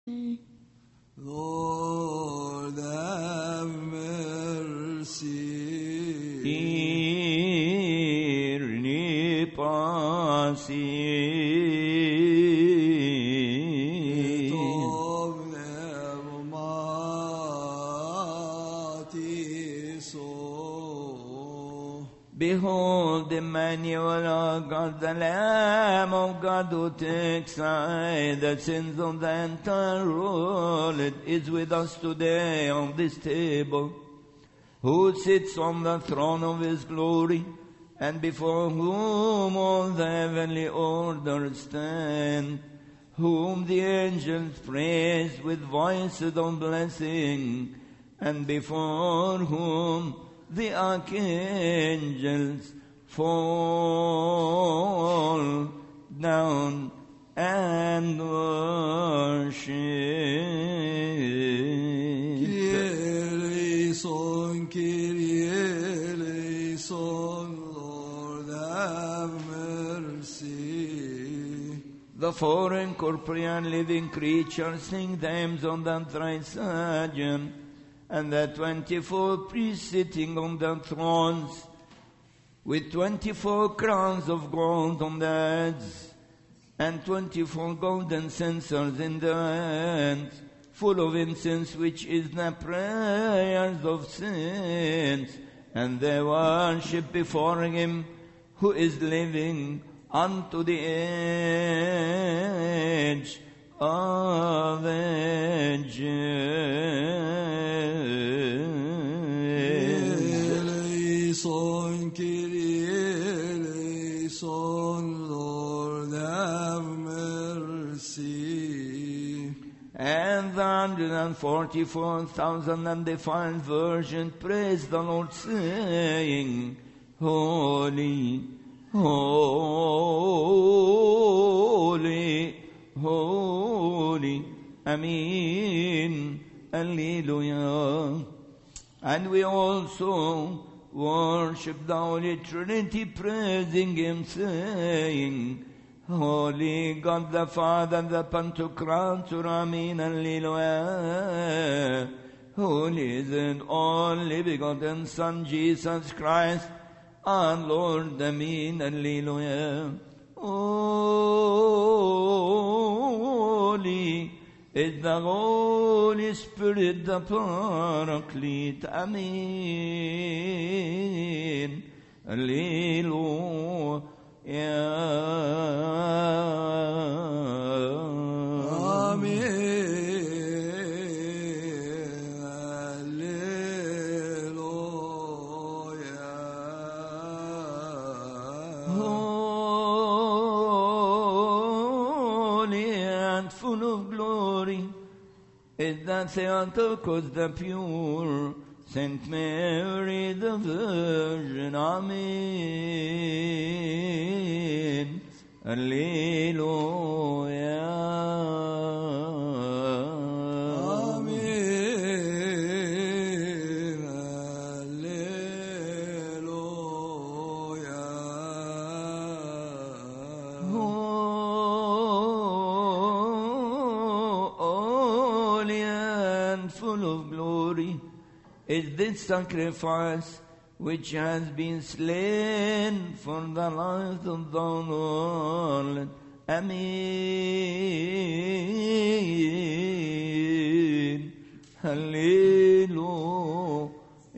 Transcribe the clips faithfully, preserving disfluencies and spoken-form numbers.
Lord, have mercy. Hear me, pasi. Behold, Emmanuel, our God, the Lamb of God, who takes away the sins of the entire world, is with us today on this table, who sits on the throne of his glory, and before whom all the heavenly orders stand, whom the angels praise with voices of blessing, and before whom the archangels fall down and worship. Kyrie eleison, Kyrie eleison, Lord, have mercy. The four incorporeal living creatures sing the hymns on the Trisagion, and the twenty-four priests sitting on the thrones, with twenty-four crowns of gold on their heads, and twenty-four golden censers in their hands, full of incense, which is the prayers of saints, and they worship before him who is living unto the age of ages. Eleison, Kyrie eleison, Lord, have mercy. And the hundred and forty-four thousand undefiled virgins praise the Lord, saying, Holy, holy, holy, Amen, Alleluia. And we also worship the Holy Trinity, praising him, saying, Holy God the Father, the Pantocrator, Amen, Alleluia. Holy is the only begotten Son, Jesus Christ, our Lord, Amen, Alleluia. Holy is the Holy Spirit, the Paraclete, Amen, Alleluia. Is the Theotokos, the pure, Saint Mary the Virgin, Amen, Alleluia, Amen, Alleluia. Full of glory is this sacrifice which has been slain for the life of the world. Amen. Hallelujah.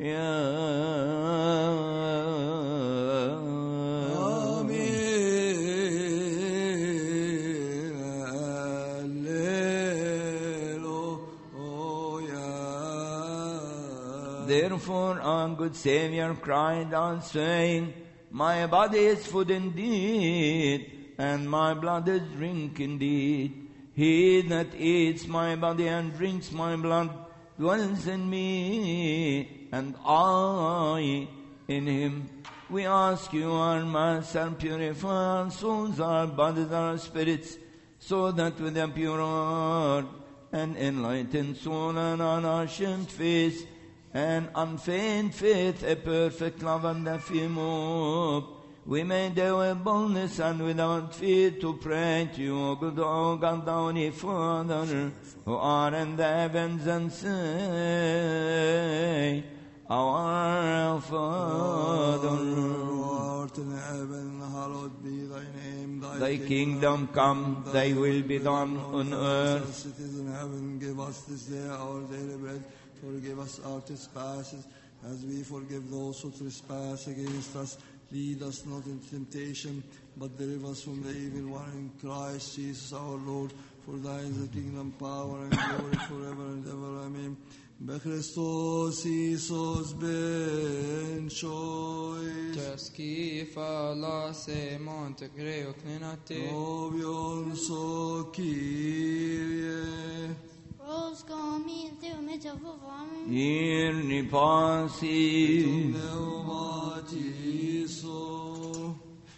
Therefore our good Savior cried out, saying, My body is food indeed, and my blood is drink indeed. He that eats my body and drinks my blood dwells in me, and I in him. We ask you, our Master, purify our souls, our bodies, our spirits, so that with a pure heart, an enlightened soul, and unashamed face, and unfeigned faith, a perfect love, and a fear of we may dare with boldness and without fear to pray to you, O good, O God, the Holy Father, who are in the heavens, and say, Our Father, who art in heaven, hallowed be thy name. thy kingdom come, thy will be done on earth. As it is in heaven, give us this day our daily bread. Forgive us our trespasses, as we forgive those who trespass against us. Lead us not into temptation, but deliver us from the evil one. In Christ Jesus our Lord. For thine is the kingdom, power, and glory forever and ever. Amen. Be Christos Iisus ben chois. Český fala se monte greo clinate. Ovion so Kyrie. Rose comi Teo metavovami. Irni pasi, Pneumatiso.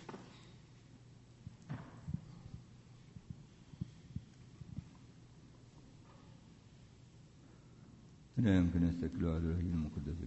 لا يمكن استقلال على الوحي المقدس.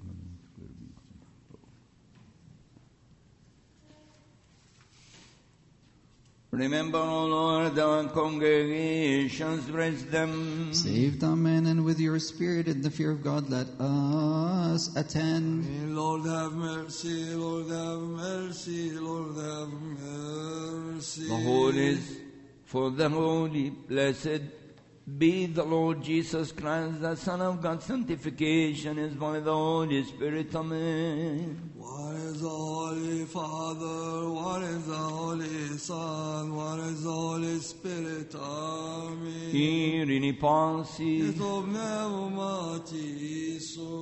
Remember, O Lord, our congregations, bless them. Save them, men, and with your spirit in the fear of God, let us attend. Amen. Lord have mercy, Lord have mercy, Lord have mercy. The whole is for the holy, blessed be the Lord Jesus Christ, the Son of God. Sanctification is by the Holy Spirit. Amen. One is the Holy Father, one is the Holy Son, one is the Holy Spirit. Amen. Irini pasi. Et omneum matiso.